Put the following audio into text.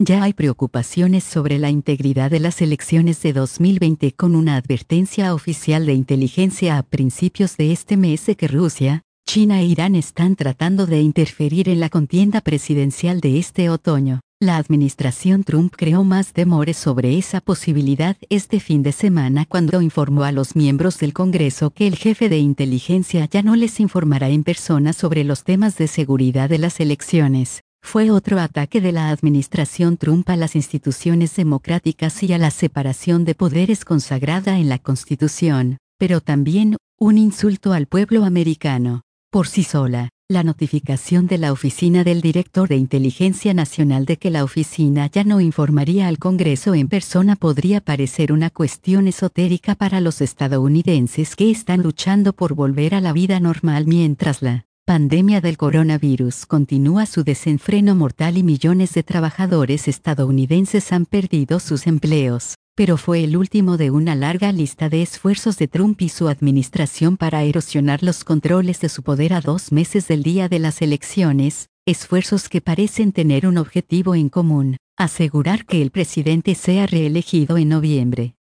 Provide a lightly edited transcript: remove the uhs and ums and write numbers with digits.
Ya hay preocupaciones sobre la integridad de las elecciones de 2020 con una advertencia oficial de inteligencia a principios de este mes de que Rusia, China e Irán están tratando de interferir en la contienda presidencial de este otoño. La administración Trump creó más temores sobre esa posibilidad este fin de semana cuando informó a los miembros del Congreso que el jefe de inteligencia ya no les informará en persona sobre los temas de seguridad de las elecciones. Fue otro ataque de la administración Trump a las instituciones democráticas y a la separación de poderes consagrada en la Constitución, pero también un insulto al pueblo americano. Por sí sola, la notificación de la Oficina del Director de Inteligencia Nacional de que la oficina ya no informaría al Congreso en persona podría parecer una cuestión esotérica para los estadounidenses que están luchando por volver a la vida normal mientras la pandemia del coronavirus continúa su desenfreno mortal y millones de trabajadores estadounidenses han perdido sus empleos. Pero fue el último de una larga lista de esfuerzos de Trump y su administración para erosionar los controles de su poder a 2 meses del día de las elecciones, esfuerzos que parecen tener un objetivo en común: asegurar que el presidente sea reelegido en noviembre.